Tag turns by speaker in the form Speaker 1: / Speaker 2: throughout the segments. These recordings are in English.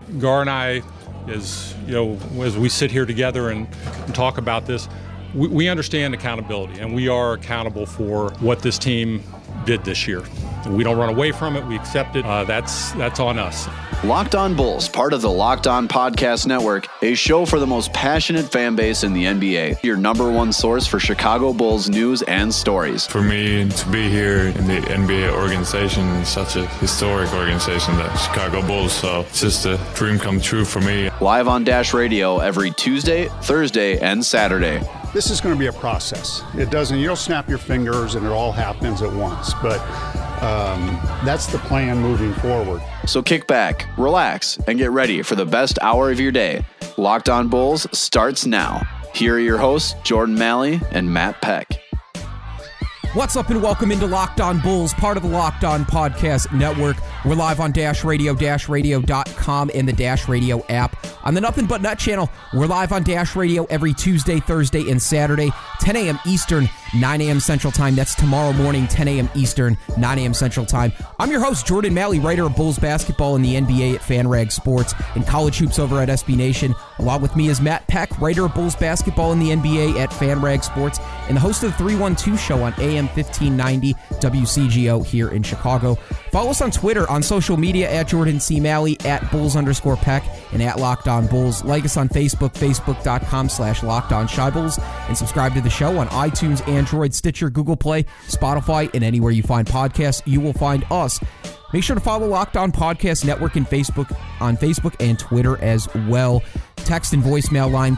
Speaker 1: Gar and I, as we sit here together and talk about this, we understand accountability, and we are accountable for what this team did this year. We don't run away from it. We accept it. That's on us.
Speaker 2: Locked On Bulls, part of the Locked On Podcast Network, a show for the most passionate fan base in the NBA. Your number one source for Chicago Bulls news and stories.
Speaker 3: For me to be here in the NBA organization, such a historic organization, the Chicago Bulls, so it's just a dream come true for me.
Speaker 2: Live on Dash Radio every Tuesday, Thursday, and Saturday.
Speaker 4: This is going to be a process. You don't snap your fingers and it all happens at once, but that's the plan moving forward.
Speaker 2: So kick back, relax, and get ready for the best hour of your day. Locked On Bulls starts now. Here are your hosts, Jordan Malley and Matt Peck.
Speaker 5: What's up and welcome into Locked On Bulls, part of the Locked On Podcast Network. We're live on Dash Radio, dashradio.com, and the Dash Radio app. On the Nothing But Net channel, we're live on Dash Radio every Tuesday, Thursday, and Saturday, 10 a.m. Eastern, 9 a.m. Central Time. That's tomorrow morning, 10 a.m. Eastern, 9 a.m. Central Time. I'm your host, Jordan Malley, writer of Bulls basketball in the NBA at FanRag Sports and college hoops over at SB Nation. Along with me is Matt Peck, writer of Bulls basketball in the NBA at FanRag Sports and the host of the 312 show on AM 1590 WCGO here in Chicago. Follow us on Twitter, on social media at Jordan C. Malley, at Bulls_Peck, and at Locked On Bulls. Like us on Facebook, facebook.com/LockedOnShyBulls, and subscribe to the show on iTunes, Android, Stitcher, Google Play, Spotify, and anywhere you find podcasts, you will find us. Make sure to follow Locked On Podcast Network and on Facebook and Twitter as well. Text and voicemail line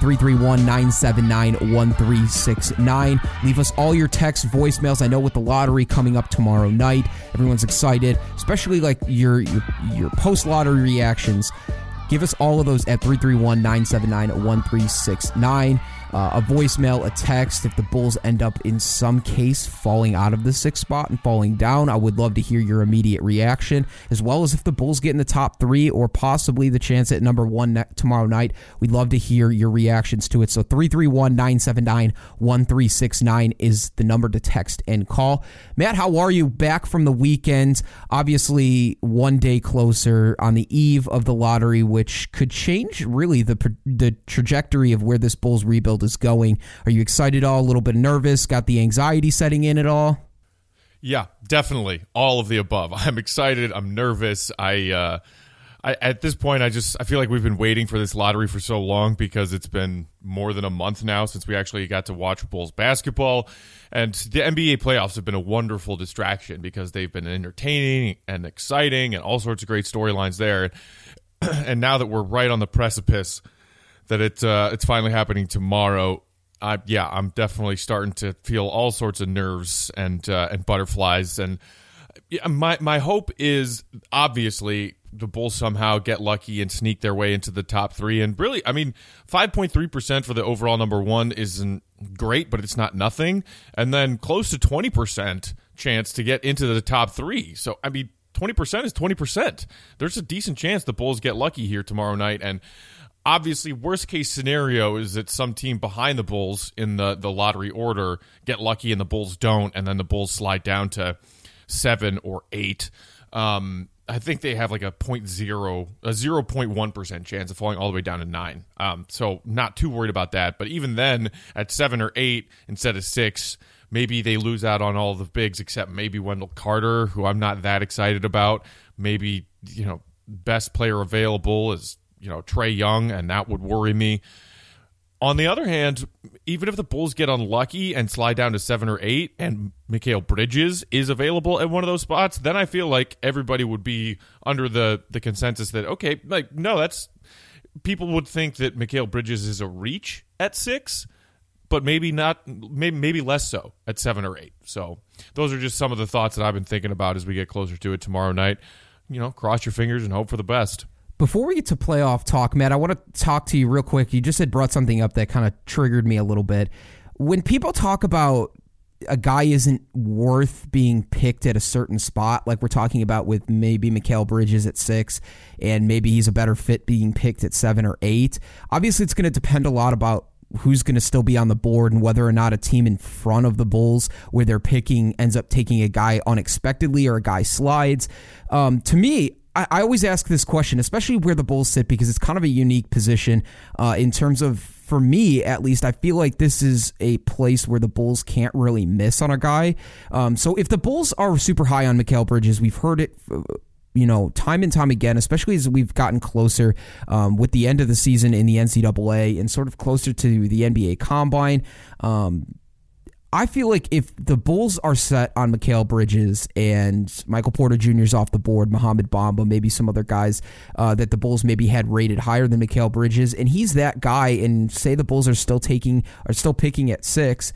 Speaker 5: 331-979-1369. Leave us all your text voicemails. I know with the lottery coming up tomorrow night, everyone's excited, especially like your post-lottery reactions. Give us all of those at 331-979-1369. A voicemail, a text. If the Bulls end up in some case falling out of the sixth spot and falling down, I would love to hear your immediate reaction, as well as if the Bulls get in the top three or possibly the chance at number one tomorrow night. We'd love to hear your reactions to it. So 331-979-1369 is the number to text and call. Matt, how are you? Back from the weekend, obviously one day closer on the eve of the lottery, which could change really the trajectory of where this Bulls rebuild is going. Are you excited at all? A little bit nervous? Got the anxiety setting in at all?
Speaker 6: Yeah, definitely. All of the above. I'm excited. I'm nervous. I at this point, I feel like we've been waiting for this lottery for so long because it's been more than a month now since we actually got to watch Bulls basketball. And the NBA playoffs have been a wonderful distraction because they've been entertaining and exciting and all sorts of great storylines there. And now that we're right on the precipice that it's finally happening tomorrow, I'm definitely starting to feel all sorts of nerves and butterflies. And my hope is obviously the Bulls somehow get lucky and sneak their way into the top three. And really, 5.3% for the overall number one isn't great, but it's not nothing. And then close to 20% chance to get into the top three. So 20% is 20%. There's a decent chance the Bulls get lucky here tomorrow night. And obviously, worst case scenario is that some team behind the Bulls in the lottery order get lucky and the Bulls don't, and then the Bulls slide down to 7 or 8. I think they have like a 0.1% chance of falling all the way down to 9. So not too worried about that. But even then, at 7 or 8 instead of 6, maybe they lose out on all the bigs except maybe Wendell Carter, who I'm not that excited about. Maybe, best player available is Trae Young, and that would worry me. On the other hand, even if the Bulls get unlucky and slide down to 7 or 8 and Mikal Bridges is available at one of those spots, then I feel like everybody would be under the consensus that, okay, people would think that Mikal Bridges is a reach at 6, but maybe not, maybe less so at 7 or 8. So those are just some of the thoughts that I've been thinking about as we get closer to it tomorrow night. Cross your fingers and hope for the best.
Speaker 5: Before we get to playoff talk, Matt, I want to talk to you real quick. You just had brought something up that kind of triggered me a little bit. When people talk about a guy isn't worth being picked at a certain spot, like we're talking about with maybe Mikal Bridges at 6, and maybe he's a better fit being picked at 7 or 8, obviously it's going to depend a lot about who's going to still be on the board and whether or not a team in front of the Bulls where they're picking ends up taking a guy unexpectedly or a guy slides. To me, I always ask this question, especially where the Bulls sit, because it's kind of a unique position in terms of, for me at least, I feel like this is a place where the Bulls can't really miss on a guy. So if the Bulls are super high on Mikal Bridges, we've heard it time and time again, especially as we've gotten closer with the end of the season in the NCAA and sort of closer to the NBA Combine. I feel like if the Bulls are set on Mikal Bridges and Michael Porter Jr. is off the board, Mohamed Bamba, maybe some other guys that the Bulls maybe had rated higher than Mikal Bridges, and he's that guy, and say the Bulls are still picking at 6,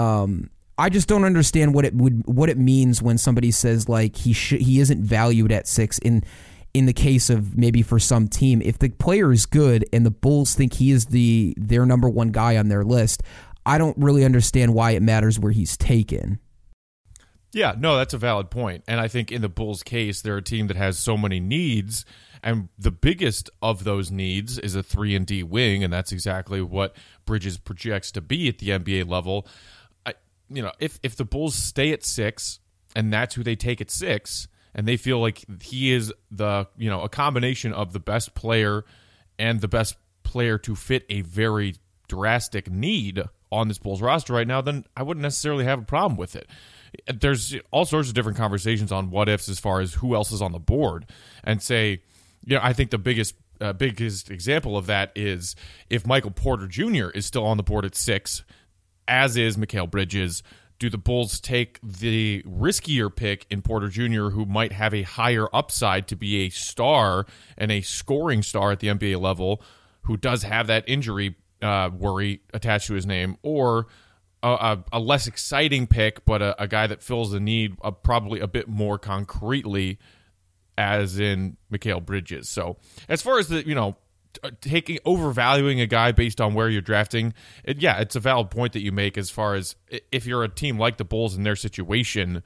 Speaker 5: I just don't understand what it means when somebody says like he isn't valued at 6 in the case of maybe for some team. If the player is good and the Bulls think he is their number one guy on their list, I don't really understand why it matters where he's taken.
Speaker 6: Yeah, no, that's a valid point. And I think in the Bulls' case, they're a team that has so many needs, and the biggest of those needs is a 3-and-D wing, and that's exactly what Bridges projects to be at the NBA level. If the Bulls stay at 6, and that's who they take at 6, and they feel like he is a combination of the best player and the best player to fit a very drastic need on this Bulls roster right now, then I wouldn't necessarily have a problem with it. There's all sorts of different conversations on what ifs as far as who else is on the board, and say, I think the biggest example of that is if Michael Porter Jr. is still on the board at 6, as is Mikal Bridges. Do the Bulls take the riskier pick in Porter Jr., who might have a higher upside to be a star and a scoring star at the NBA level, who does have that injury worry attached to his name, or a less exciting pick, but a guy that fills the need probably a bit more concretely, as in Mikal Bridges? So as far as overvaluing a guy based on where you're drafting, it's a valid point that you make. As far as if you're a team like the Bulls in their situation,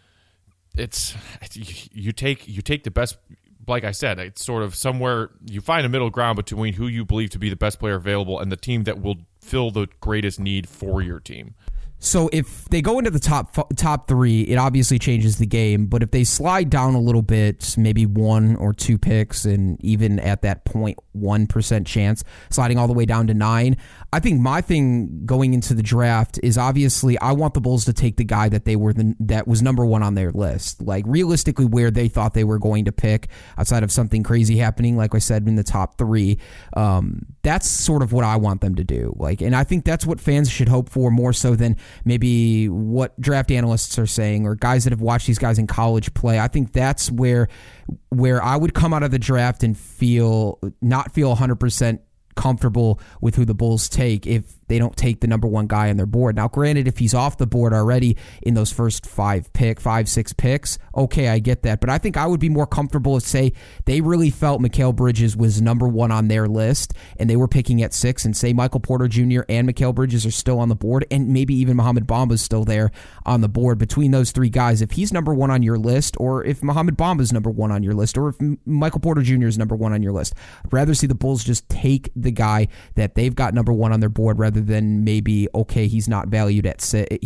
Speaker 6: you take the best. Like I said, it's sort of somewhere you find a middle ground between who you believe to be the best player available and the team that will fill the greatest need for your team.
Speaker 5: So if they go into the top 3, it obviously changes the game. But if they slide down a little bit, maybe 1 or 2 picks, and even at that 0.1% chance, sliding all the way down to 9, I think my thing going into the draft is obviously I want the Bulls to take the guy that that was number 1 on their list. Like realistically, where they thought they were going to pick, outside of something crazy happening, like I said, in the top 3. That's sort of what I want them to do. And I think that's what fans should hope for more so than maybe what draft analysts are saying or guys that have watched these guys in college play. I think that's where I would come out of the draft and not feel 100% comfortable with who the Bulls take if they don't take the number 1 guy on their board. Now, granted, if he's off the board already in those first 5, 6 picks, okay, I get that. But I think I would be more comfortable if, say, they really felt Mikal Bridges was number 1 on their list and they were picking at 6, and say Michael Porter Jr. and Mikal Bridges are still on the board, and maybe even Mohamed Bamba is still there on the board. Between those 3 guys, if he's number 1 on your list, or if Mohamed Bamba is number 1 on your list, or if Michael Porter Jr. is number 1 on your list, I'd rather see the Bulls just take the guy that they've got number 1 on their board rather than maybe, okay, he's not valued at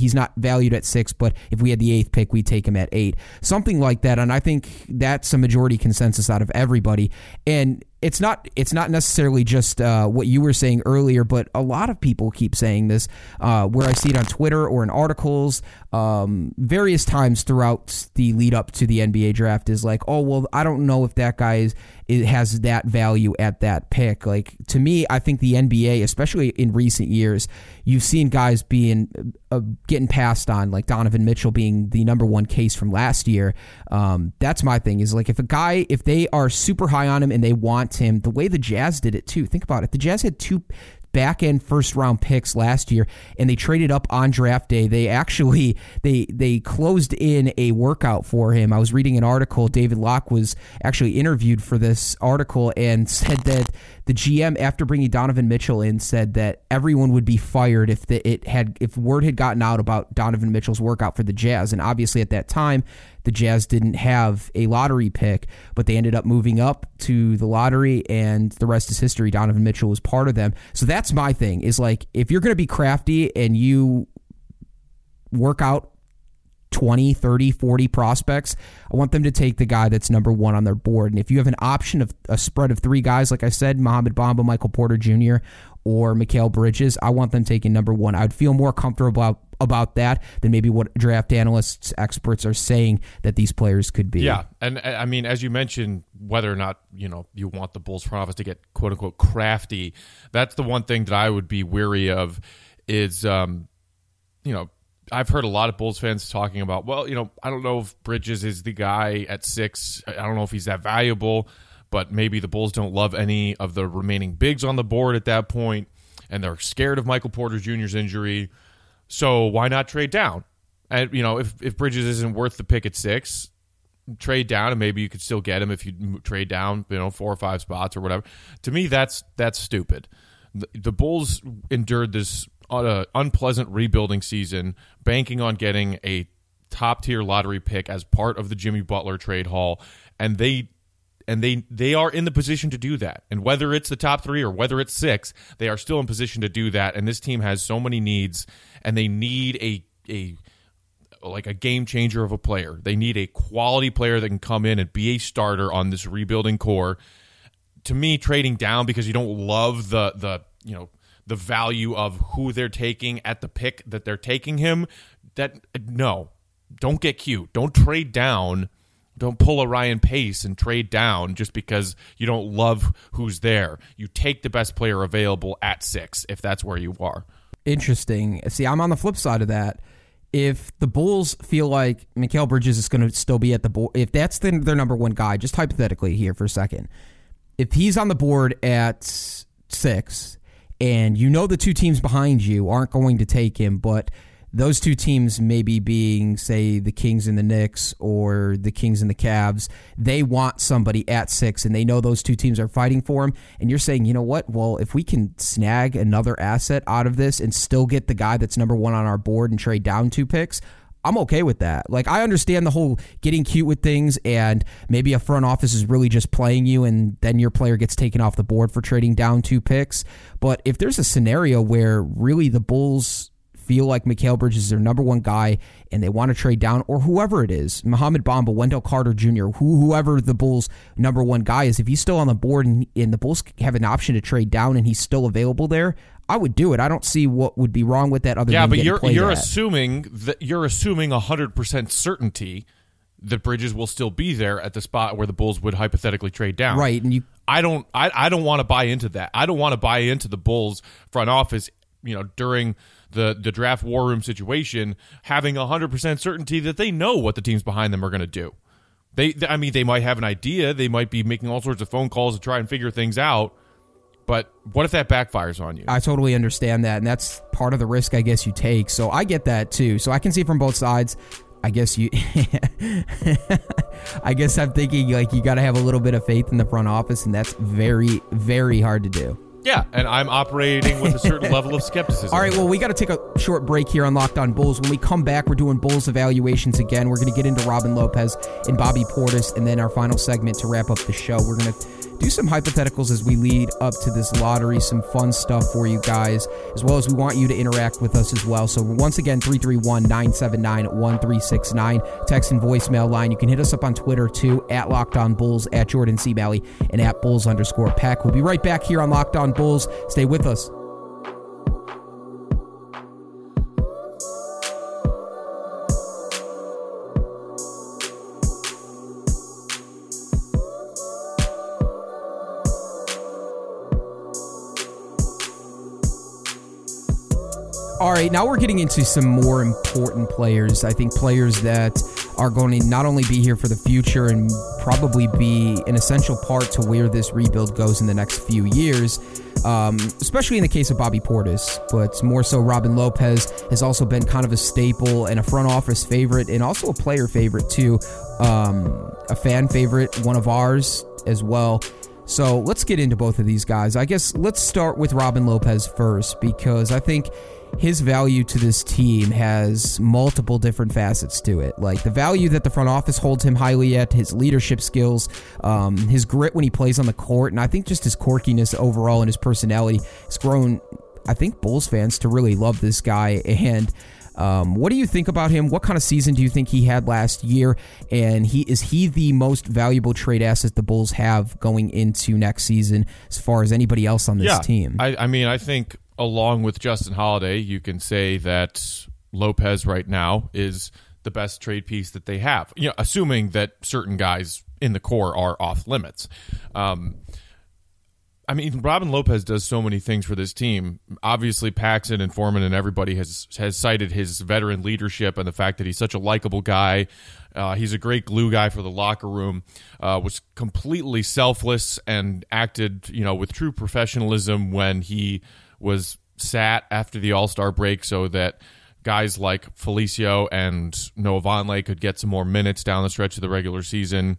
Speaker 5: 6, but if we had the 8th pick, we'd take him at 8. Something like that, and I think that's a majority consensus out of everybody. And it's not necessarily just what you were saying earlier, but a lot of people keep saying this, where I see it on Twitter or in articles, various times throughout the lead up to the NBA draft, is like, oh, well, I don't know if that guy has that value at that pick. Like, to me, I think the NBA, especially in recent years, you've seen guys being getting passed on, like Donovan Mitchell being the number 1 case from last year. That's my thing, is like, if they are super high on him and they want him, the way the Jazz did it too. Think about it. The Jazz had 2 back-end first-round picks last year, and they traded up on draft day. They actually they closed in a workout for him. I was reading an article. David Locke was actually interviewed for this article and said that the GM, after bringing Donovan Mitchell in, said that everyone would be fired if word had gotten out about Donovan Mitchell's workout for the Jazz. And obviously at that time, the Jazz didn't have a lottery pick, but they ended up moving up to the lottery, and the rest is history. Donovan Mitchell was part of them. So that's my thing, is like, if you're going to be crafty and you work out 20, 30, 40 prospects. I want them to take the guy that's number one on their board. And if you have an option of a spread of three guys, like I said, Mohamed Bamba, Michael Porter Jr., or Mikal Bridges, I want them taking number one. I'd feel more comfortable about that than maybe what draft analysts, experts are saying that these players could be.
Speaker 6: Yeah, and I mean, as you mentioned, whether or not you want the Bulls front office to get quote unquote crafty, that's the one thing that I would be weary of. Is I've heard a lot of Bulls fans talking about, well, I don't know if Bridges is the guy at 6. I don't know if he's that valuable, but maybe the Bulls don't love any of the remaining bigs on the board at that point, and they're scared of Michael Porter Jr.'s injury. So why not trade down? And if Bridges isn't worth the pick at 6, trade down, and maybe you could still get him if you trade down 4 or 5 spots or whatever. To me, that's stupid. The Bulls endured this unpleasant rebuilding season, banking on getting a top-tier lottery pick as part of the Jimmy Butler trade haul, and they are in the position to do that. And whether it's the top 3 or whether it's 6, they are still in position to do that. And this team has so many needs, and they need a game changer of a player. They need a quality player that can come in and be a starter on this rebuilding core. To me, trading down because you don't love the value of who they're taking at the pick that they're taking him, no, don't get cute. Don't trade down. Don't pull a Ryan Pace and trade down just because you don't love who's there. You take the best player available at 6 if that's where you are.
Speaker 5: Interesting. See, I'm on the flip side of that. If the Bulls feel like Mikal Bridges is going to still be at the board, if that's their number one guy, just hypothetically here for a second, if he's on the board at 6 and the 2 teams behind you aren't going to take him, but those 2 teams maybe being, say, the Kings and the Knicks or the Kings and the Cavs, they want somebody at 6, and they know those 2 teams are fighting for him. And you're saying, you know what? Well, if we can snag another asset out of this and still get the guy that's number one on our board and trade down 2 picks, I'm okay with that. Like, I understand the whole getting cute with things, and maybe a front office is really just playing you, and then your player gets taken off the board for trading down 2 picks. But if there's a scenario where really the Bulls feel like Mikal Bridges is their number one guy and they want to trade down, or whoever it is, Mohamed Bamba, Wendell Carter Jr., whoever the Bulls' number one guy is, if he's still on the board and the Bulls have an option to trade down and he's still available there, I would do it. I don't see what would be wrong with that other than getting played
Speaker 6: you're
Speaker 5: at.
Speaker 6: assuming 100% certainty that Bridges will still be there at the spot where the Bulls would hypothetically trade down.
Speaker 5: Right, and
Speaker 6: I don't want to buy into that. I don't want to buy into the Bulls front office, during the draft war room situation, having 100% certainty that they know what the teams behind them are going to do. They might have an idea. They might be making all sorts of phone calls to try and figure things out. But what if that backfires on you?
Speaker 5: I totally understand that, and that's part of the risk I guess you take. So I get that too. So I can see from both sides. I guess I'm thinking like you got to have a little bit of faith in the front office, and that's very, very hard to do.
Speaker 6: Yeah, and I'm operating with a certain level of skepticism.
Speaker 5: All right, well, we got to take a short break here on Locked On Bulls. When we come back, we're doing Bulls evaluations again. We're going to get into Robin Lopez and Bobby Portis, and then our final segment to wrap up the show. We're going to do some hypotheticals as we lead up to this lottery, some fun stuff for you guys, as well as we want you to interact with us as well. So once again, 331-979-1369, text and voicemail line. You can hit us up on Twitter too, at Locked On Bulls, at Jordan C. Malley, and at Bulls_Peck. We'll be right back here on Locked On Bulls. Stay with us. All right, now we're getting into some more important players. I think players that are going to not only be here for the future and probably be an essential part to where this rebuild goes in the next few years, especially in the case of Bobby Portis, but more so Robin Lopez has also been kind of a staple and a front office favorite and also a player favorite too, a fan favorite, one of ours as well. So let's get into both of these guys. I guess let's start with Robin Lopez first, because I think his value to this team has multiple different facets to it. Like the value that the front office holds him highly at, his leadership skills, his grit when he plays on the court, and I think just his quirkiness overall and his personality has grown, I think, Bulls fans to really love this guy. And What do you think about him? What kind of season do you think he had last year? And is he the most valuable trade asset the Bulls have going into next season as far as anybody else on this team?
Speaker 6: I think along with Justin Holiday, you can say that Lopez right now is the best trade piece that they have, assuming that certain guys in the core are off limits. Robin Lopez does so many things for this team. Obviously, Paxson and Foreman and everybody has cited his veteran leadership and the fact that he's such a likable guy. He's a great glue guy for the locker room, was completely selfless and acted, with true professionalism when he was sat after the All-Star break so that guys like Felicio and Noah Vonleh could get some more minutes down the stretch of the regular season.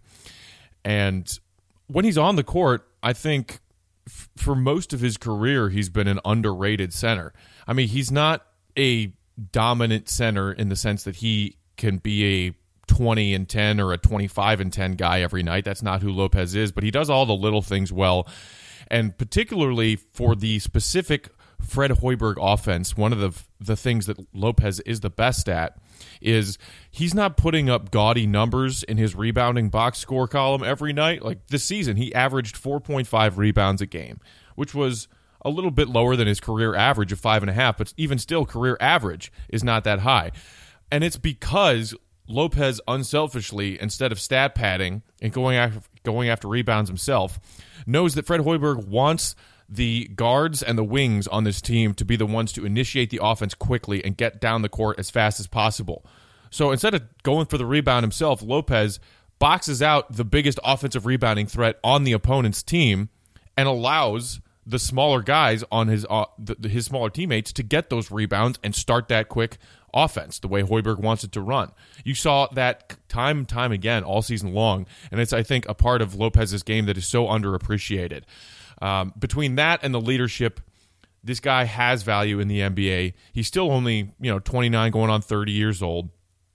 Speaker 6: And when he's on the court, I think for most of his career, he's been an underrated center. He's not a dominant center in the sense that he can be a 20-10 or a 25-10 guy every night. That's not who Lopez is, but he does all the little things well. And particularly for the specific Fred Hoiberg offense, one of the things that Lopez is the best at is he's not putting up gaudy numbers in his rebounding box score column every night. Like this season, he averaged 4.5 rebounds a game, which was a little bit lower than his career average of 5.5, but even still, career average is not that high. And it's because Lopez unselfishly, instead of stat padding and going after rebounds himself, knows that Fred Hoiberg wants the guards and the wings on this team to be the ones to initiate the offense quickly and get down the court as fast as possible. So instead of going for the rebound himself, Lopez boxes out the biggest offensive rebounding threat on the opponent's team and allows the smaller guys on his smaller teammates to get those rebounds and start that quick offense the way Hoiberg wants it to run. You saw that time and time again all season long, and it's, I think, a part of Lopez's game that is so underappreciated. Between that and the leadership, this guy has value in the NBA. He's still only 29 going on 30 years old,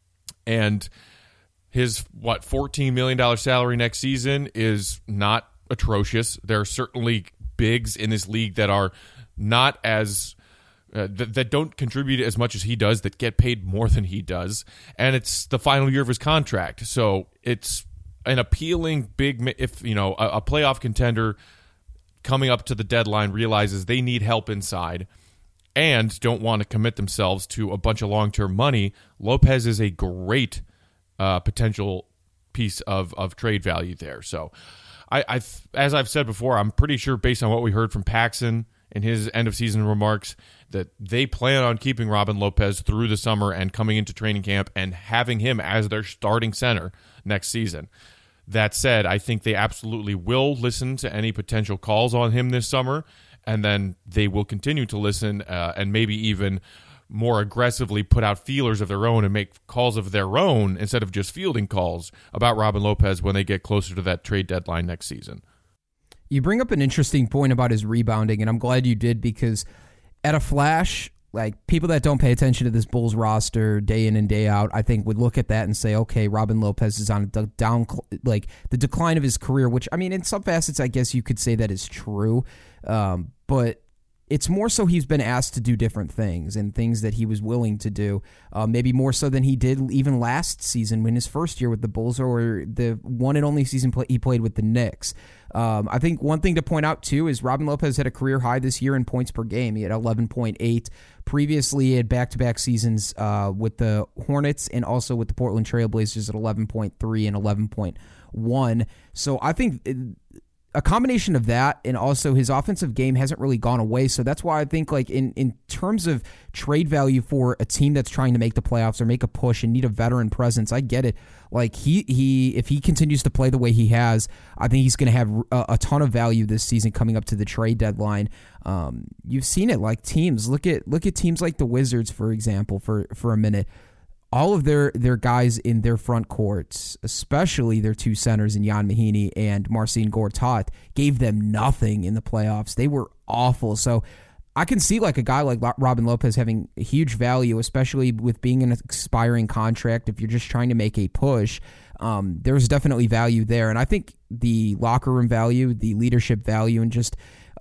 Speaker 6: and his $14 million salary next season is not atrocious. There are certainly bigs in this league that are not as that don't contribute as much as he does, that get paid more than he does, and it's the final year of his contract. So it's an appealing big. If a playoff contender coming up to the deadline realizes they need help inside and don't want to commit themselves to a bunch of long-term money, Lopez is a great potential piece of trade value there. So as I've said before, I'm pretty sure based on what we heard from Paxson in his end-of-season remarks that they plan on keeping Robin Lopez through the summer and coming into training camp and having him as their starting center next season. That said, I think they absolutely will listen to any potential calls on him this summer, and then they will continue to listen and maybe even more aggressively put out feelers of their own and make calls of their own instead of just fielding calls about Robin Lopez when they get closer to that trade deadline next season.
Speaker 5: You bring up an interesting point about his rebounding, and I'm glad you did, because at a flash, like, people that don't pay attention to this Bulls roster day in and day out, I think would look at that and say, okay, Robin Lopez is on a the decline of his career, which, in some facets, I guess you could say that is true. But it's more so he's been asked to do different things and things that he was willing to do, maybe more so than he did even last season in his first year with the Bulls, or the one and only season he played with the Knicks. I think one thing to point out, too, is Robin Lopez had a career high this year in points per game. He had 11.8. Previously, he had back-to-back seasons with the Hornets and also with the Portland Trailblazers at 11.3 and 11.1. So I think a combination of that and also his offensive game hasn't really gone away. So that's why I think, like, in terms of trade value for a team that's trying to make the playoffs or make a push and need a veteran presence, I get it. Like, if he continues to play the way he has, I think he's going to have a ton of value this season coming up to the trade deadline. You've seen it, like teams. Look at teams like the Wizards, for example, for a minute. All of their guys in their front courts, especially their two centers in Jan Mahinmi and Marcin Gortat, gave them nothing in the playoffs. They were awful. So I can see like a guy like Robin Lopez having a huge value, especially with being an expiring contract. If you're just trying to make a push, there's definitely value there. And I think the locker room value, the leadership value, and just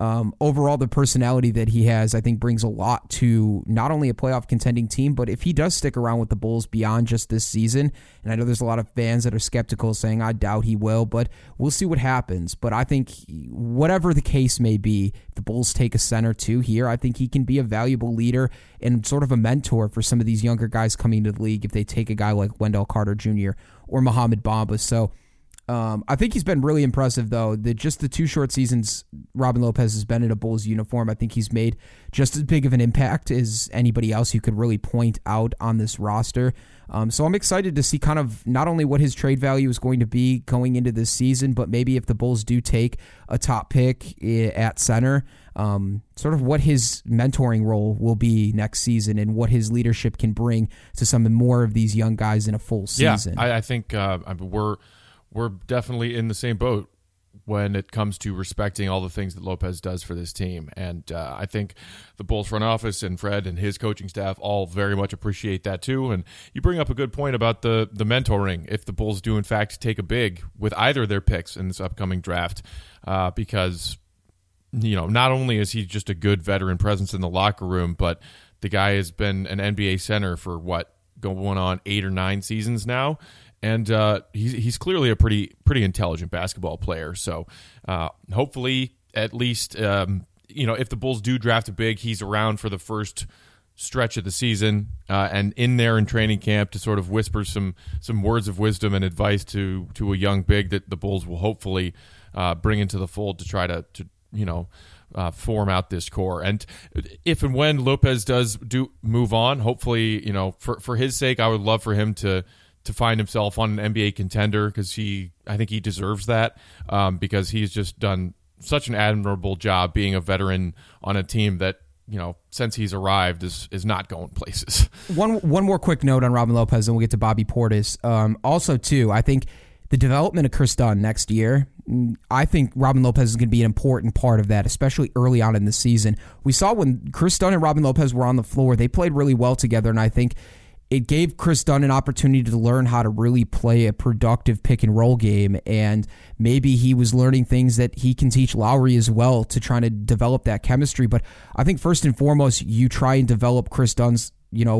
Speaker 5: Overall, the personality that he has, I think, brings a lot to not only a playoff contending team, but if he does stick around with the Bulls beyond just this season, and I know there's a lot of fans that are skeptical saying, I doubt he will, but we'll see what happens. But I think whatever the case may be, if the Bulls take a center too here, I think he can be a valuable leader and sort of a mentor for some of these younger guys coming to the league if they take a guy like Wendell Carter Jr. or Mohamed Bamba. So I think he's been really impressive, though. Just the 2 short seasons Robin Lopez has been in a Bulls uniform, I think he's made just as big of an impact as anybody else you could really point out on this roster. So I'm excited to see kind of not only what his trade value is going to be going into this season, but maybe if the Bulls do take a top pick at center, sort of what his mentoring role will be next season and what his leadership can bring to some more of these young guys in a full season.
Speaker 6: Yeah, I think we're definitely in the same boat when it comes to respecting all the things that Lopez does for this team. And I think the Bulls front office and Fred and his coaching staff all very much appreciate that too. And you bring up a good point about the mentoring if the Bulls do in fact take a big with either their picks in this upcoming draft, because not only is he just a good veteran presence in the locker room, but the guy has been an NBA center for going on 8 or 9 seasons now. And he's clearly a pretty intelligent basketball player. So hopefully, at least, if the Bulls do draft a big, he's around for the first stretch of the season and in there in training camp to sort of whisper some words of wisdom and advice to a young big that the Bulls will hopefully bring into the fold to try to form out this core. And if and when Lopez does move on, hopefully, for his sake, I would love for him to find himself on an NBA contender, because I think he deserves that, because he's just done such an admirable job being a veteran on a team that, since he's arrived is not going places.
Speaker 5: One more quick note on Robin Lopez, and we'll get to Bobby Portis. Also, too, I think the development of Chris Dunn next year, I think Robin Lopez is going to be an important part of that, especially early on in the season. We saw when Chris Dunn and Robin Lopez were on the floor, they played really well together, and I think it gave Chris Dunn an opportunity to learn how to really play a productive pick and roll game, and maybe he was learning things that he can teach Lowry as well to try to develop that chemistry. But I think first and foremost, you try and develop Chris Dunn's,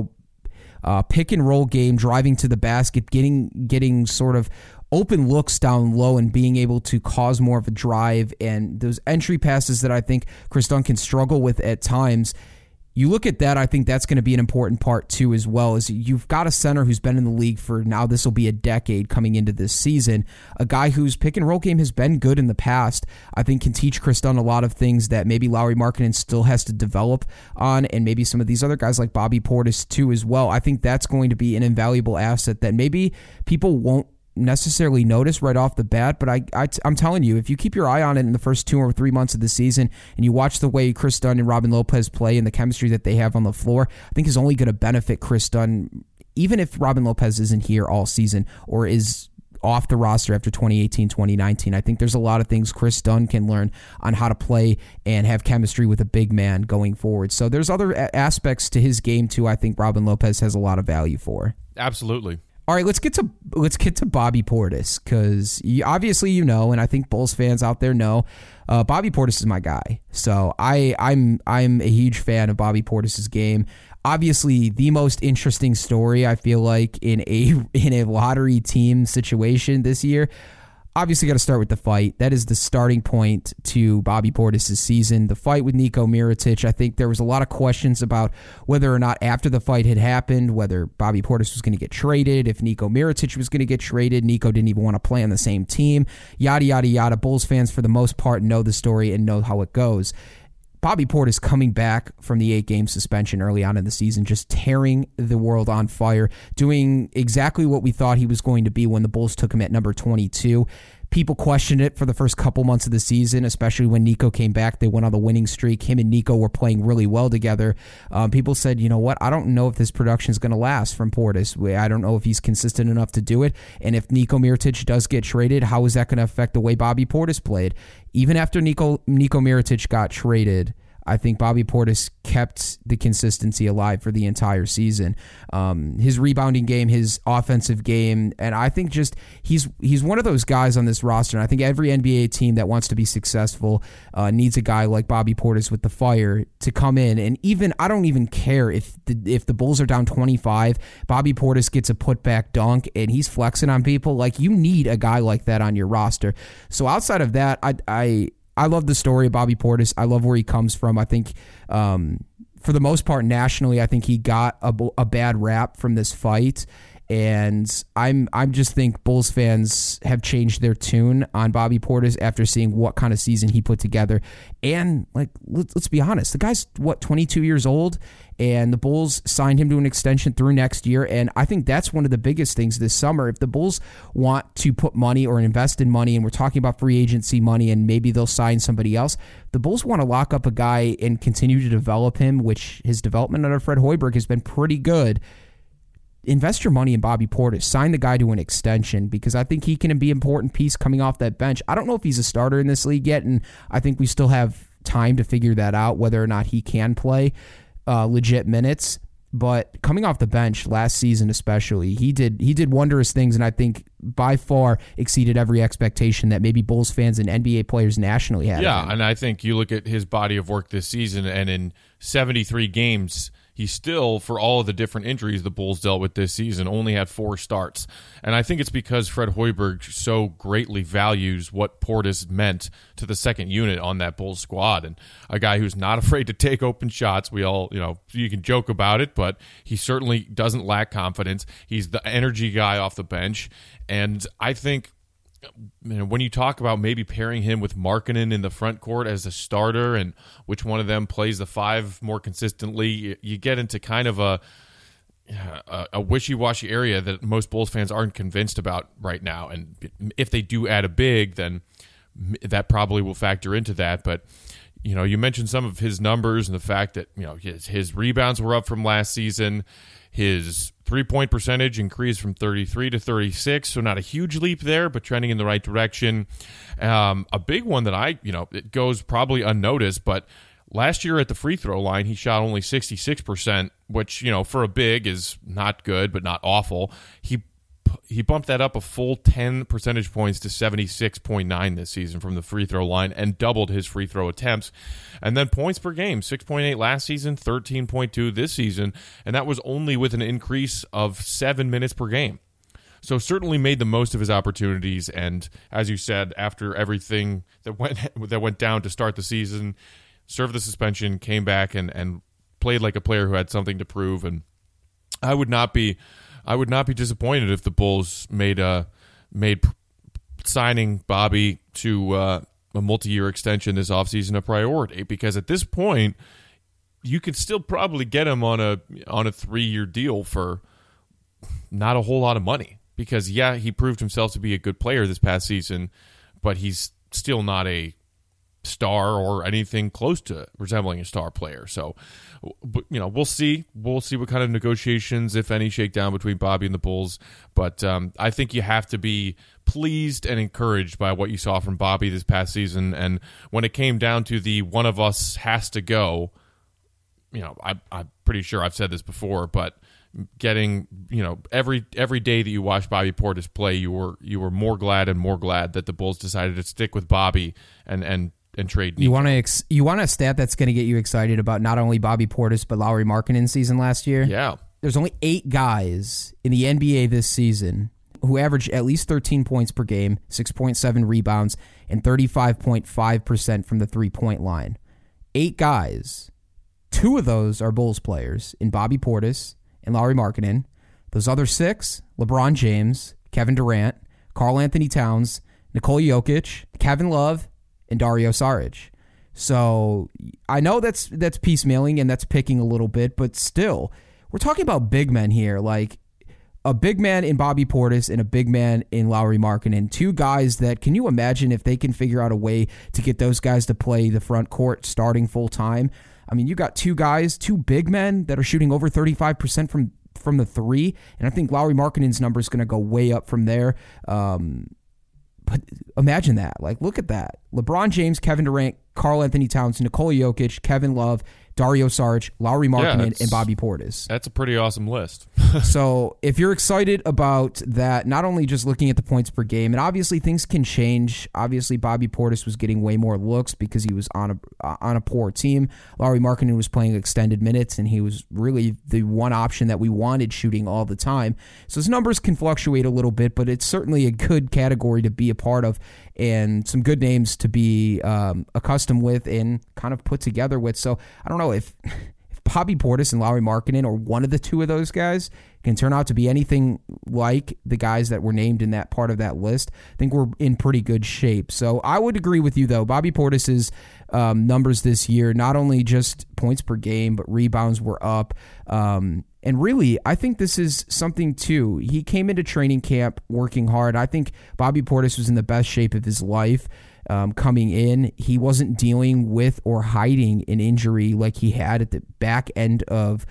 Speaker 5: pick and roll game, driving to the basket, getting sort of open looks down low and being able to cause more of a drive, and those entry passes that I think Chris Dunn can struggle with at times. You look at that, I think that's going to be an important part too, as well, as you've got a center who's been in the league for now, this will be a decade coming into this season, a guy whose pick and roll game has been good in the past, I think can teach Chris Dunn a lot of things that maybe Lauri Markkanen still has to develop on, and maybe some of these other guys like Bobby Portis too as well. I think that's going to be an invaluable asset that maybe people won't necessarily notice right off the bat, but I'm telling you, if you keep your eye on it in the first 2 or 3 months of the season and you watch the way Chris Dunn and Robin Lopez play and the chemistry that they have on the floor, I think is only going to benefit Chris Dunn, even if Robin Lopez isn't here all season or is off the roster after 2018, 2019. I think there's a lot of things Chris Dunn can learn on how to play and have chemistry with a big man going forward. So there's other aspects to his game too I think Robin Lopez has a lot of value for.
Speaker 6: Absolutely.
Speaker 5: All right, let's get to Bobby Portis, because obviously and I think Bulls fans out there know, Bobby Portis is my guy. So I'm a huge fan of Bobby Portis' game. Obviously, the most interesting story I feel like in a lottery team situation this year. Obviously, got to start with the fight. That is the starting point to Bobby Portis' season. The fight with Niko Mirotic, I think there was a lot of questions about whether or not after the fight had happened, whether Bobby Portis was going to get traded, if Niko Mirotic was going to get traded. Niko didn't even want to play on the same team, yada, yada, yada. Bulls fans, for the most part, know the story and know how it goes. Bobby Portis coming back from the 8-game suspension early on in the season, just tearing the world on fire, doing exactly what we thought he was going to be when the Bulls took him at number 22. People questioned it for the first couple months of the season, especially when Niko came back. They went on the winning streak. Him and Niko were playing really well together. People said, you know what, I don't know if this production is going to last from Portis. I don't know if he's consistent enough to do it. And if Niko Mirotic does get traded, how is that going to affect the way Bobby Portis played? Even after Niko Mirotic got traded, I think Bobby Portis kept the consistency alive for the entire season. His rebounding game, his offensive game, and I think just he's one of those guys on this roster. And I think every NBA team that wants to be successful needs a guy like Bobby Portis with the fire to come in. And even I don't even care if the Bulls are down 25, Bobby Portis gets a putback dunk and he's flexing on people. Like, you need a guy like that on your roster. So outside of that, I love the story of Bobby Portis. I love where he comes from. I think, for the most part, nationally, I think he got a bad rap from this fight. And I'm just think Bulls fans have changed their tune on Bobby Portis after seeing what kind of season he put together. And like, let's be honest, the guy's 22 years old, and the Bulls signed him to an extension through next year. And I think that's one of the biggest things this summer. If the Bulls want to put money or invest in money, and we're talking about free agency money, and maybe they'll sign somebody else, the Bulls want to lock up a guy and continue to develop him, which his development under Fred Hoiberg has been pretty good. Invest your money in Bobby Portis. Sign the guy to an extension, because I think he can be an important piece coming off that bench. I don't know if he's a starter in this league yet, and I think we still have time to figure that out, whether or not he can play legit minutes. But coming off the bench last season especially, he did wondrous things, and I think by far exceeded every expectation that maybe Bulls fans and NBA players nationally had.
Speaker 6: Yeah, and I think you look at his body of work this season, and in 73 games, he still, for all of the different injuries the Bulls dealt with this season, only had 4 starts. And I think it's because Fred Hoiberg so greatly values what Portis meant to the second unit on that Bulls squad. And a guy who's not afraid to take open shots. We all, you can joke about it, but he certainly doesn't lack confidence. He's the energy guy off the bench. And I think, when you talk about maybe pairing him with Markkanen in the front court as a starter, and which one of them plays the 5 more consistently, you get into kind of a wishy-washy area that most Bulls fans aren't convinced about right now. And if they do add a big, then that probably will factor into that. But you mentioned some of his numbers and the fact that his rebounds were up from last season. His three-point percentage increased from 33 to 36, so not a huge leap there, but trending in the right direction. A big one that it goes probably unnoticed, but last year at the free throw line, he shot only 66%, which, for a big is not good, but not awful. He bumped that up a full 10 percentage points to 76.9 this season from the free throw line, and doubled his free throw attempts. And then points per game, 6.8 last season, 13.2 this season, and that was only with an increase of 7 minutes per game. So certainly made the most of his opportunities, and as you said, after everything that went down to start the season, served the suspension, came back and played like a player who had something to prove. And I would not be disappointed if the Bulls made signing Bobby to a multi-year extension this offseason a priority, because at this point you could still probably get him on a 3-year deal for not a whole lot of money, because he proved himself to be a good player this past season, but he's still not a star or anything close to resembling a star player. So, we'll see what kind of negotiations, if any, shake down between Bobby and the Bulls. But I think you have to be pleased and encouraged by what you saw from Bobby this past season. And when it came down to the one of us has to go, I'm pretty sure I've said this before, but getting, every day that you watch Bobby Portis play, you were more glad and more glad that the Bulls decided to stick with Bobby and trade.
Speaker 5: You want a stat that's going to get you excited about not only Bobby Portis but Lauri Markkanen season last year?
Speaker 6: Yeah.
Speaker 5: There's only 8 guys in the NBA this season who averaged at least 13 points per game, 6.7 rebounds, and 35.5% from the three-point line. 8 guys. 2 of those are Bulls players in Bobby Portis and Lauri Markkanen. Those other 6, LeBron James, Kevin Durant, Karl Anthony Towns, Nikola Jokic, Kevin Love, and Dario Saric. So I know that's piecemealing and that's picking a little bit, but still, we're talking about big men here, like a big man in Bobby Portis and a big man in Lauri Markkanen. 2 guys that, can you imagine if they can figure out a way to get those guys to play the front court starting full time? I mean, you got 2 guys, 2 big men that are shooting over 35% from the 3, and I think Lauri Markkanen's number is going to go way up from there. But imagine that. Like, look at that. LeBron James, Kevin Durant, Karl Anthony Towns, Nikola Jokic, Kevin Love, Dario Saric, Lauri Markkanen, and Bobby Portis.
Speaker 6: That's a pretty awesome list.
Speaker 5: So if you're excited about that, not only just looking at the points per game, and obviously things can change. Obviously, Bobby Portis was getting way more looks because he was on a poor team. Lauri Markkanen was playing extended minutes, and he was really the one option that we wanted shooting all the time. So his numbers can fluctuate a little bit, but it's certainly a good category to be a part of and some good names to be accustomed with and kind of put together with. So I don't know if Bobby Portis and Lauri Markkanen or one of the two of those guys can turn out to be anything like the guys that were named in that part of that list. I think we're in pretty good shape. So I would agree with you, though. Bobby Portis's numbers this year, not only just points per game, but rebounds were up. And really, I think this is something, too. He came into training camp working hard. I think Bobby Portis was in the best shape of his life. Coming in, he wasn't dealing with or hiding an injury like he had at the back end of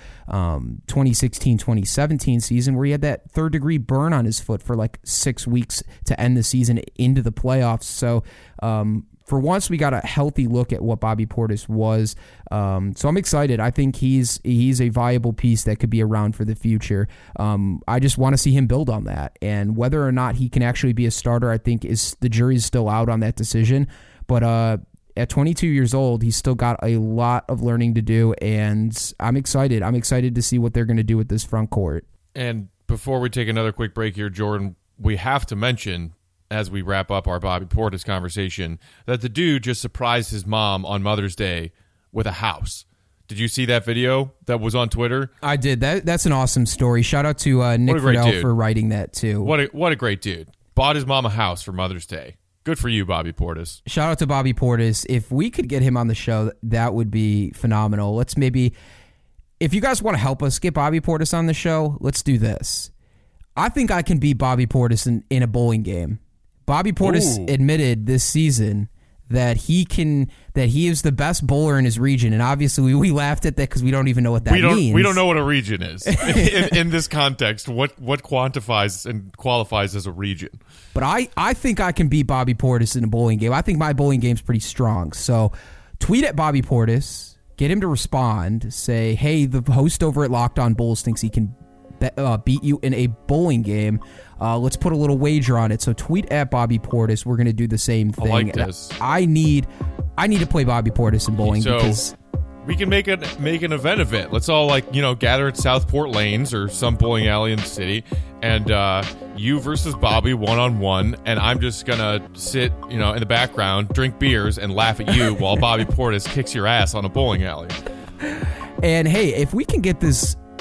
Speaker 5: 2016-2017 season, where he had that third-degree burn on his foot for like 6 weeks to end the season into the playoffs. So for once, we got a healthy look at what Bobby Portis was. So I'm excited. I think he's a viable piece that could be around for the future. I just want to see him build on that. And whether or not he can actually be a starter, I think the jury's still out on that decision. But at 22 years old, he's still got a lot of learning to do, and I'm excited. I'm excited to see what they're going to do with this front court.
Speaker 6: And before we take another quick break here, Jordan, we have to mention, as we wrap up our Bobby Portis conversation, that the dude just surprised his mom on Mother's Day with a house. Did you see that video that was on Twitter?
Speaker 5: I did. That's an awesome story. Shout out to Nick Friedel for writing that, too.
Speaker 6: What a great dude. Bought his mom a house for Mother's Day. Good for you, Bobby Portis.
Speaker 5: Shout out to Bobby Portis. If we could get him on the show, that would be phenomenal. Let's maybe, if you guys want to help us get Bobby Portis on the show, let's do this. I think I can beat Bobby Portis in a bowling game. Bobby Portis admitted this season that he is the best bowler in his region, and obviously we laughed at that because we don't even know what that means.
Speaker 6: We don't know what a region is in this context. What quantifies and qualifies as a region?
Speaker 5: But I think I can beat Bobby Portis in a bowling game. I think my bowling game's pretty strong. So tweet at Bobby Portis, get him to respond, say, hey, the host over at Locked On Bulls thinks he can beat you in a bowling game. Let's put a little wager on it. So tweet at Bobby Portis. We're going to do the same thing.
Speaker 6: I like this.
Speaker 5: I need to play Bobby Portis in bowling because
Speaker 6: we can make an event of it. Let's all gather at Southport Lanes or some bowling alley in the city, and you versus Bobby 1-on-1, and I'm just gonna sit in the background, drink beers, and laugh at you while Bobby Portis kicks your ass on a bowling alley.
Speaker 5: And hey, if we can get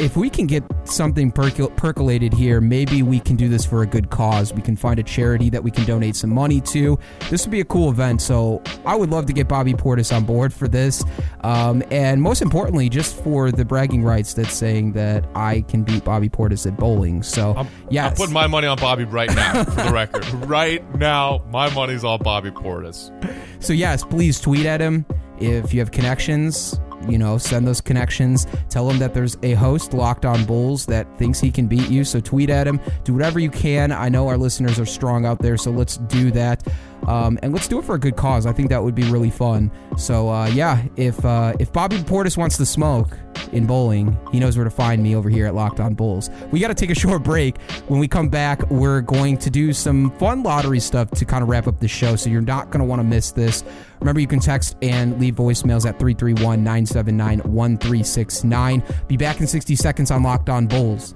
Speaker 5: something percolated here, maybe we can do this for a good cause. We can find a charity that we can donate some money to. This would be a cool event, so I would love to get Bobby Portis on board for this. And most importantly, just for the bragging rights that's saying that I can beat Bobby Portis at bowling. So, yes.
Speaker 6: I'm putting my money on Bobby right now, for the record. Right now, my money's on Bobby Portis.
Speaker 5: So, yes, please tweet at him if you have connections. Send those connections. Tell him that there's a host, Locked On Bulls, that thinks he can beat you. So tweet at him. Do whatever you can. I know our listeners are strong out there, so let's do that. And let's do it for a good cause. I think that would be really fun. So, if Bobby Portis wants to smoke in bowling, he knows where to find me over here at Locked On Bulls. We got to take a short break. When we come back, we're going to do some fun lottery stuff to kind of wrap up the show, so you're not going to want to miss this. Remember, you can text and leave voicemails at 331-979-1369. Be back in 60 seconds on Locked On Bulls.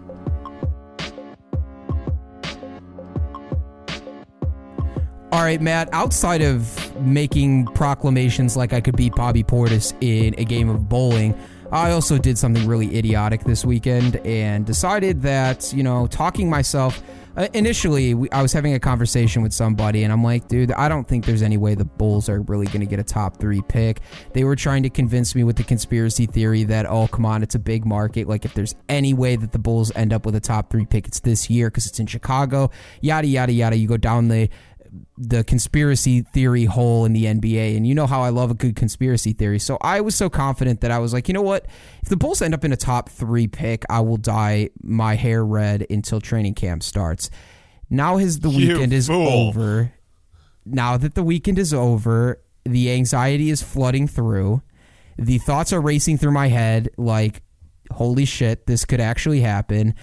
Speaker 5: All right, Matt, outside of making proclamations like I could beat Bobby Portis in a game of bowling, I also did something really idiotic this weekend and decided that, talking myself... Initially, I was having a conversation with somebody, and I'm like, dude, I don't think there's any way the Bulls are really going to get a top 3 pick. They were trying to convince me with the conspiracy theory that, oh, come on, it's a big market. Like, if there's any way that the Bulls end up with a top 3 pick, it's this year because it's in Chicago, yada, yada, yada. You go down the conspiracy theory hole in the NBA, and you know how I love a good conspiracy theory. So I was so confident that I was like, you know what? If the Bulls end up in a top 3 pick, I will dye my hair red until training camp starts. Now the weekend is over. now that the weekend is over, the anxiety is flooding through. The thoughts are racing through my head like, holy shit, this could actually happen.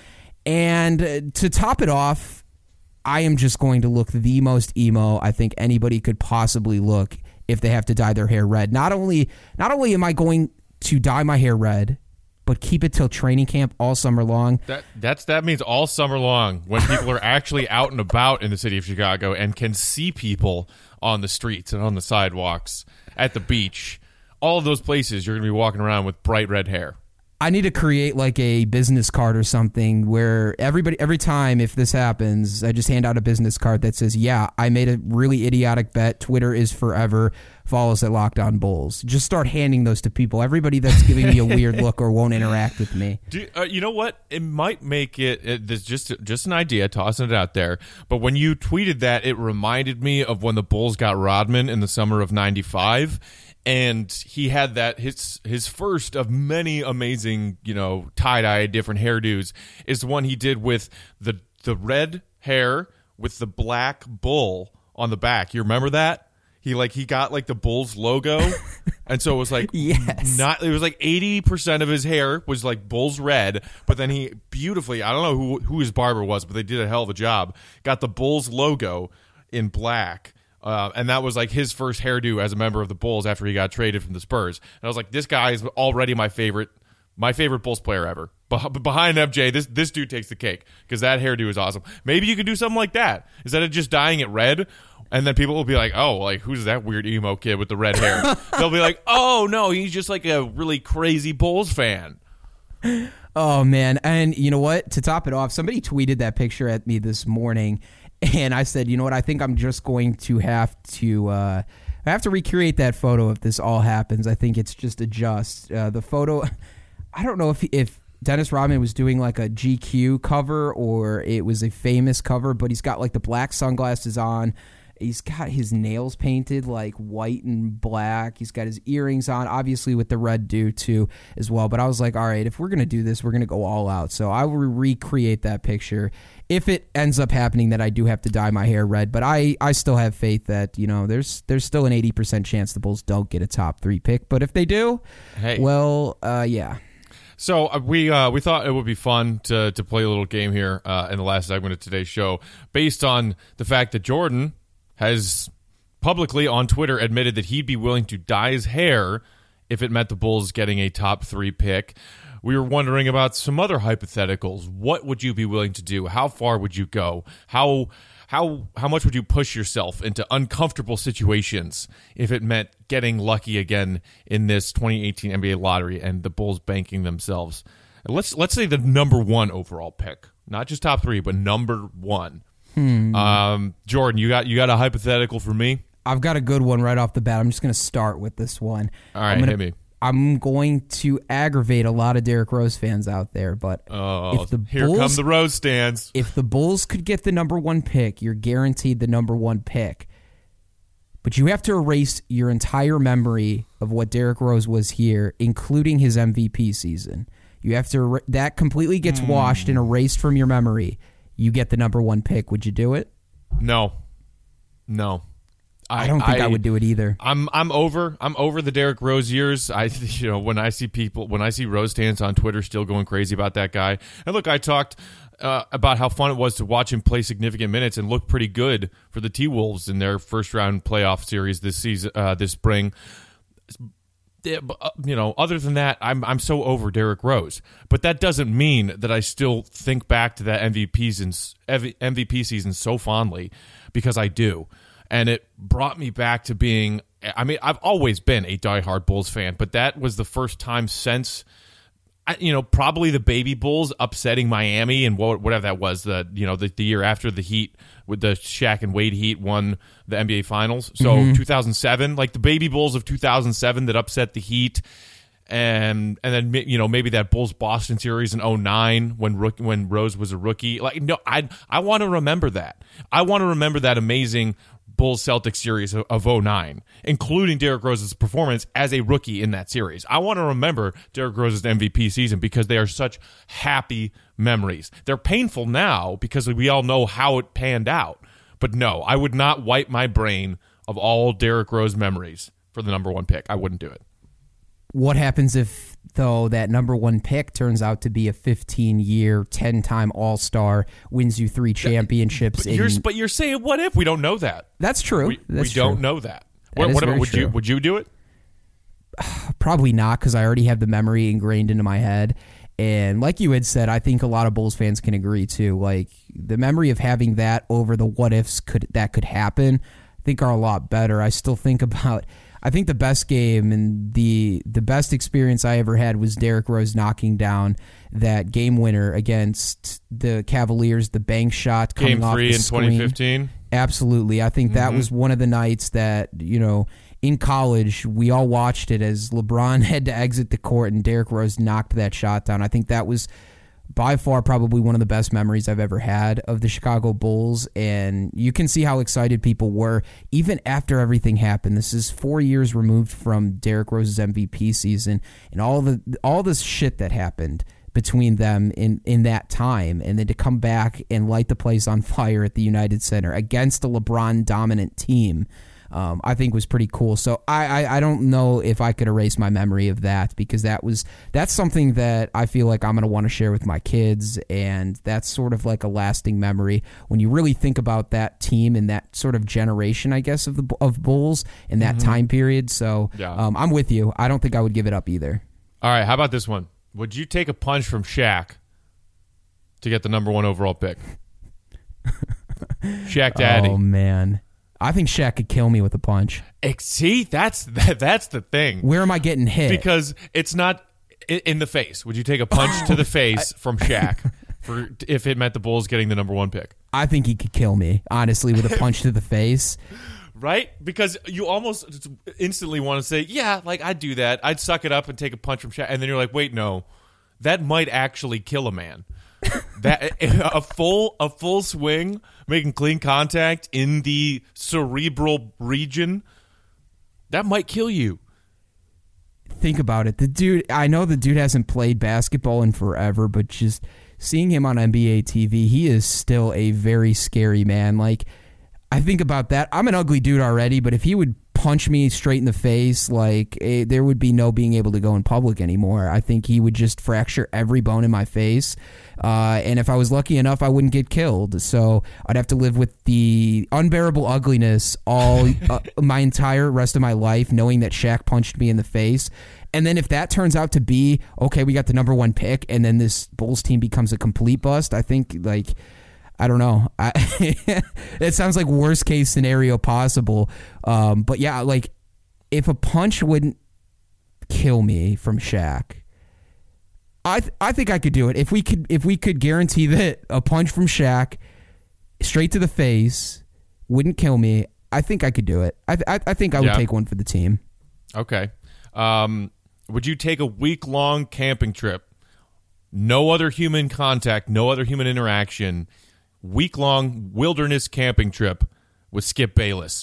Speaker 5: And to top it off, I am just going to look the most emo I think anybody could possibly look if they have to dye their hair red. Not only am I going to dye my hair red, but keep it till training camp all summer long.
Speaker 6: That means all summer long, when people are actually out and about in the city of Chicago and can see people on the streets and on the sidewalks, at the beach, all of those places, you're going to be walking around with bright red hair.
Speaker 5: I need to create like a business card or something where every time if this happens, I just hand out a business card that says, yeah, I made a really idiotic bet. Twitter is forever. Follow us at Locked On Bulls. Just start handing those to people. Everybody that's giving me a weird look or won't interact with me.
Speaker 6: You know what? It might make this just an idea, tossing it out there. But when you tweeted that, it reminded me of when the Bulls got Rodman in the summer of '95. And he had that his first of many amazing, tie-dye different hairdos is the one he did with the red hair with the black bull on the back. You remember that? He got like the Bulls logo, and so it was like
Speaker 5: yes.
Speaker 6: It was like 80% of his hair was like Bulls red, but then he beautifully, I don't know who his barber was, but they did a hell of a job. Got the Bulls logo in black. And that was like his first hairdo as a member of the Bulls after he got traded from the Spurs. And I was like, this guy is already my favorite Bulls player ever. Behind MJ, this dude takes the cake because that hairdo is awesome. Maybe you could do something like that instead of just dyeing it red. And then people will be like, oh, like who's that weird emo kid with the red hair? They'll be like, oh no, he's just like a really crazy Bulls fan.
Speaker 5: Oh man, and you know what? To top it off, somebody tweeted that picture at me this morning. And I said, you know what? I think I'm just going to have to recreate that photo if this all happens. I think it's just the photo. I don't know if Dennis Rodman was doing like a GQ cover or it was a famous cover, but he's got like the black sunglasses on. He's got his nails painted like white and black. He's got his earrings on, obviously with the red do too as well. But I was like, all right, if we're going to do this, we're going to go all out. So I will recreate that picture. If it ends up happening that I do have to dye my hair red, but I still have faith that, there's still an 80% chance the Bulls don't get a top 3 pick. But if they do, yeah.
Speaker 6: So we thought it would be fun to play a little game here in the last segment of today's show based on the fact that Jordan has publicly on Twitter admitted that he'd be willing to dye his hair if it meant the Bulls getting a top 3 pick. We were wondering about some other hypotheticals. What would you be willing to do? How far would you go? How much would you push yourself into uncomfortable situations if it meant getting lucky again in this 2018 NBA lottery and the Bulls banking themselves? Let's say the number 1 overall pick, not just top 3, but number 1. Jordan, you got a hypothetical for me?
Speaker 5: I've got a good one right off the bat. I'm just going to start with this one.
Speaker 6: All right, hit me.
Speaker 5: I'm going to aggravate a lot of Derrick Rose fans out there, but
Speaker 6: here come the Rose stands.
Speaker 5: If the Bulls could get the number 1 pick, you're guaranteed the number 1 pick. But you have to erase your entire memory of what Derrick Rose was here, including his MVP season. You have to that completely gets washed and erased from your memory. You get the number 1 pick. Would you do it?
Speaker 6: No.
Speaker 5: I don't think I would do it either.
Speaker 6: I'm over the Derrick Rose years. When I see Rose fans on Twitter still going crazy about that guy. And look, I talked about how fun it was to watch him play significant minutes and look pretty good for the T-Wolves in their first round playoff series this season, this spring. Other than that, I'm so over Derrick Rose. But that doesn't mean that I still think back to that MVP season so fondly, because I do. And it brought me back to being, I've always been a diehard Bulls fan, but that was the first time since, probably the baby Bulls upsetting Miami and whatever that was, the year after the Heat, with the Shaq and Wade Heat won the NBA Finals. So 2007, like the baby Bulls of 2007 that upset the Heat. And then maybe that Bulls Boston series in 2009 when Rose was a rookie. I want to remember that. I want to remember that amazing Bulls Celtics series of 2009, including Derrick Rose's performance as a rookie in that series. I want to remember Derrick Rose's MVP season because they are such happy memories. They're painful now because we all know how it panned out. But no, I would not wipe my brain of all Derrick Rose memories for the number 1 pick. I wouldn't do it.
Speaker 5: What happens if, though, that number 1 pick turns out to be a 15-year, 10-time All-Star, wins you 3 championships?
Speaker 6: But you're saying, what if? We don't know that.
Speaker 5: That's true.
Speaker 6: We don't know that.
Speaker 5: What
Speaker 6: about,
Speaker 5: true.
Speaker 6: Would you do it?
Speaker 5: Probably not, because I already have the memory ingrained into my head. And like you had said, I think a lot of Bulls fans can agree too. Like, the memory of having that over the what ifs that could happen, I think are a lot better. I still think about, I think the best game and the best experience I ever had was Derrick Rose knocking down that game winner against the Cavaliers, the bank shot coming
Speaker 6: Game
Speaker 5: off
Speaker 6: 3
Speaker 5: the
Speaker 6: in
Speaker 5: screen.
Speaker 6: 2015.
Speaker 5: Absolutely. I think that was one of the nights that, in college, we all watched it as LeBron had to exit the court and Derrick Rose knocked that shot down. I think that was by far probably one of the best memories I've ever had of the Chicago Bulls, and you can see how excited people were even after everything happened. This is 4 years removed from Derrick Rose's MVP season and all this shit that happened between them in that time, and then to come back and light the place on fire at the United Center against a LeBron-dominant team, I think was pretty cool. So I don't know if I could erase my memory of that, because that's something that I feel like I'm going to want to share with my kids, and that's sort of like a lasting memory when you really think about that team and that sort of generation, I guess, of Bulls in that time period. So I'm with you. I don't think I would give it up either.
Speaker 6: All right, how about this one? Would you take a punch from Shaq to get the number 1 overall pick? Shaq Daddy.
Speaker 5: Oh, man. I think Shaq could kill me with a punch.
Speaker 6: See, that's the thing.
Speaker 5: Where am I getting hit?
Speaker 6: Because it's not in the face. Would you take a punch to the face from Shaq if it meant the Bulls getting the number 1 pick?
Speaker 5: I think he could kill me, honestly, with a punch to the face.
Speaker 6: Right? Because you almost instantly want to say, yeah, like, I'd do that. I'd suck it up and take a punch from Shaq. And then you're like, wait, no. That might actually kill a man. That a full swing, making clean contact in the cerebral region, that might kill you.
Speaker 5: Think about it. I know the dude hasn't played basketball in forever, but just seeing him on NBA TV, he is still a very scary man. Like, I think about that. I'm an ugly dude already, but if he would punch me straight in the face, like, there would be no being able to go in public anymore. I think he would just fracture every bone in my face. And if I was lucky enough, I wouldn't get killed. So I'd have to live with the unbearable ugliness all my entire rest of my life, knowing that Shaq punched me in the face. And then if that turns out to be, okay, we got the number 1 pick, and then this Bulls team becomes a complete bust, I think, like, I don't know. It sounds like worst case scenario possible. But yeah, like, if a punch wouldn't kill me from Shaq, I think I could do it. If we could guarantee that a punch from Shaq straight to the face wouldn't kill me, I think I could do it. I think I would take one for the team.
Speaker 6: Okay. Would you take a week-long camping trip? No other human contact, no other human interaction. Week-long wilderness camping trip with Skip Bayless.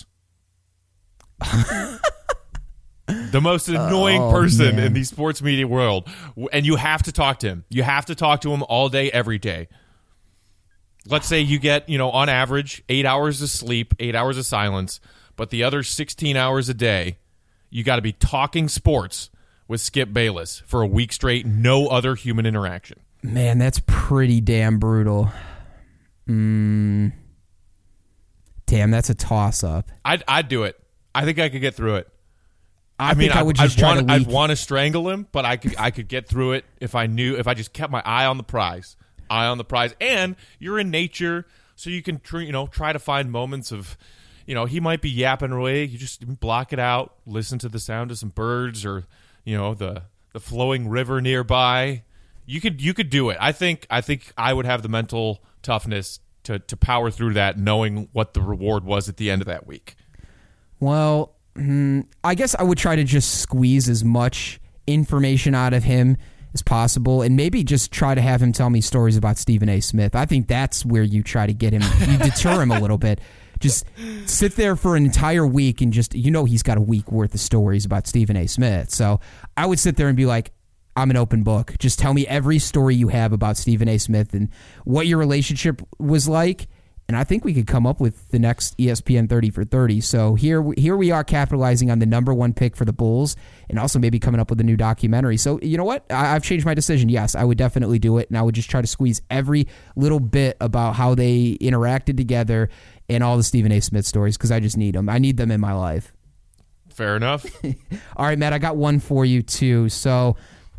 Speaker 6: The most annoying person in the sports media world. And you have to talk to him. You have to talk to him all day, every day. Let's say you get, on average, 8 hours of sleep, 8 hours of silence, but the other 16 hours a day, you got to be talking sports with Skip Bayless for a week straight, no other human interaction.
Speaker 5: Man, that's pretty damn brutal. Damn, that's a toss-up.
Speaker 6: I'd do it. I think I could get through it.
Speaker 5: I'd
Speaker 6: want to strangle him, but I could get through it if I just kept my eye on the prize. And you're in nature, so you can try to find moments of, he might be yapping away. You just block it out, listen to the sound of some birds or the flowing river nearby. You could do it. I think I would have the mental toughness to power through that, knowing what the reward was at the end of that week.
Speaker 5: Well, I guess I would try to just squeeze as much information out of him as possible, and maybe just try to have him tell me stories about Stephen A. Smith. I think that's where you try to get him, you deter him a little bit. Just sit there for an entire week and just, he's got a week worth of stories about Stephen A. Smith. So I would sit there and be like, I'm an open book. Just tell me every story you have about Stephen A. Smith and what your relationship was like. And I think we could come up with the next ESPN 30 for 30. So here we are capitalizing on the number one pick for the Bulls and also maybe coming up with a new documentary. So you know what? I've changed my decision. Yes, I would definitely do it. And I would just try to squeeze every little bit about how they interacted together and all the Stephen A. Smith stories because I just need them. I need them in my life.
Speaker 6: Fair enough.
Speaker 5: All right, Matt, I got one for you too. So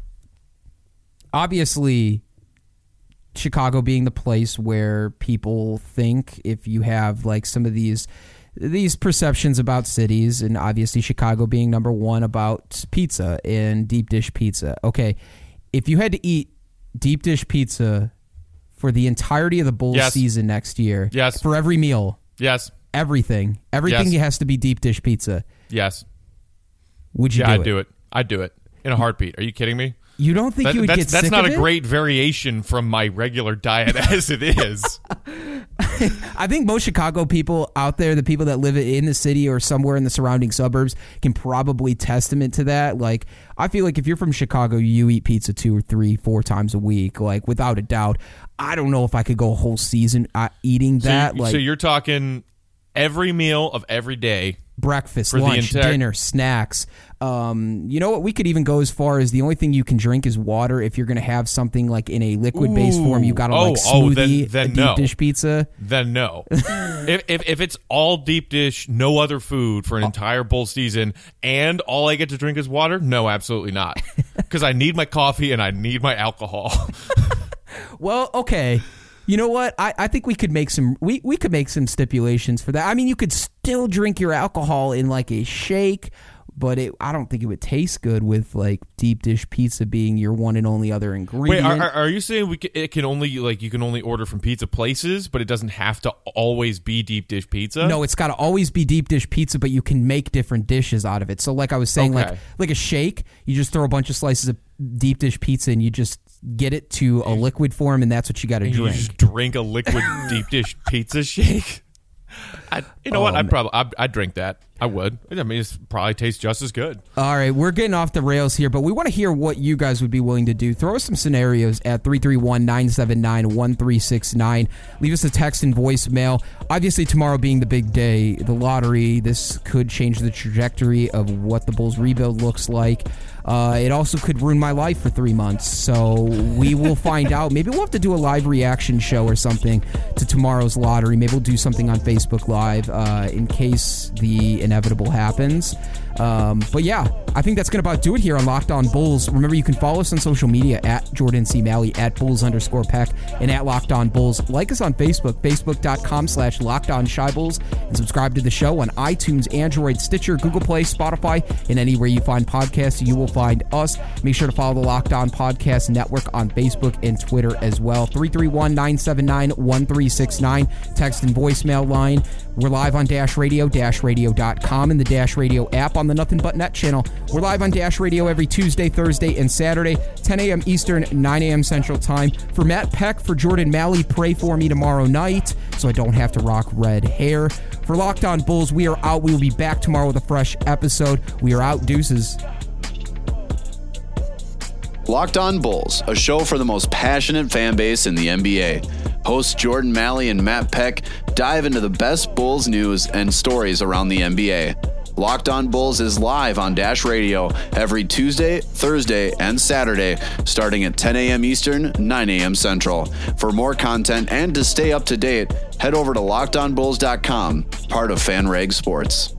Speaker 5: obviously Chicago being the place where people think if you have like some of these perceptions about cities, and obviously Chicago being number one about pizza and deep dish pizza. Okay, if you had to eat deep dish pizza for the entirety of the Bulls season next year, for every meal, everything has to be deep dish pizza.
Speaker 6: Yes.
Speaker 5: Would you do it?
Speaker 6: I'd do it in a heartbeat. Are you kidding me?
Speaker 5: You don't think you would get sick of it?
Speaker 6: That's not a great variation from my regular diet as it is.
Speaker 5: I think most Chicago people out there, the people that live in the city or somewhere in the surrounding suburbs, can probably testament to that. Like, I feel like if you're from Chicago, you eat pizza 2 or 3, 4 times a week, like without a doubt. I don't know if I could go a whole season eating that.
Speaker 6: So you're talking every meal of every day.
Speaker 5: Breakfast, lunch, dinner, snacks. You know what? We could even go as far as the only thing you can drink is water. If you're going to have something like in a liquid-based form, you got to smoothie
Speaker 6: then
Speaker 5: a deep dish pizza.
Speaker 6: Then no. if it's all deep dish, no other food for an entire bowl season, and all I get to drink is water, no, absolutely not. Because I need my coffee and I need my alcohol.
Speaker 5: Well, okay. You know what? I think we could make some we could make some stipulations for that. I mean, you could still drink your alcohol in like a shake, but I don't think it would taste good with like deep dish pizza being your one and only other ingredient.
Speaker 6: Wait, are you saying it can only you can only order from pizza places, but it doesn't have to always be deep dish pizza?
Speaker 5: No, it's got to always be deep dish pizza, but you can make different dishes out of it. So like I was saying, like a shake, you just throw a bunch of slices of deep dish pizza and you just get it to a liquid form, and that's what you got to drink.
Speaker 6: You just drink a liquid deep dish pizza shake. I'd drink that. I would. I mean, it probably tastes just as good.
Speaker 5: All right, we're getting off the rails here, but we want to hear what you guys would be willing to do. Throw us some scenarios at 331-979-1369. Leave us a text and voicemail. Obviously, tomorrow being the big day, the lottery, this could change the trajectory of what the Bulls rebuild looks like. It also could ruin my life for 3 months, so we will find out. Maybe we'll have to do a live reaction show or something to tomorrow's lottery. Maybe we'll do something on Facebook Live in case the inevitable happens. But yeah, I think that's going to about do it here on Locked On Bulls. Remember, you can follow us on social media at Jordan C. Malley, at Bulls_Peck, and at Locked On Bulls. Like us on Facebook, facebook.com/LockedOnShyBulls, and subscribe to the show on iTunes, Android, Stitcher, Google Play, Spotify, and anywhere you find podcasts, you will find us. Make sure to follow the Locked On Podcast Network on Facebook and Twitter as well. 331-979-1369, text and voicemail line. We're live on Dash Radio, DashRadio.com, and the Dash Radio app on the Nothing But Net channel. We're live on Dash Radio every Tuesday, Thursday, and Saturday, 10 a.m. Eastern, 9 a.m. Central Time. For Matt Peck, for Jordan Malley, pray for me tomorrow night so I don't have to rock red hair. For Locked On Bulls, we are out. We will be back tomorrow with a fresh episode. We are out. Deuces.
Speaker 2: Locked On Bulls, a show for the most passionate fan base in the NBA. Hosts Jordan Malley and Matt Peck dive into the best Bulls news and stories around the NBA. Locked On Bulls is live on Dash Radio every Tuesday, Thursday, and Saturday, starting at 10 a.m. Eastern, 9 a.m. Central. For more content and to stay up to date, head over to LockedOnBulls.com, part of FanRag Sports.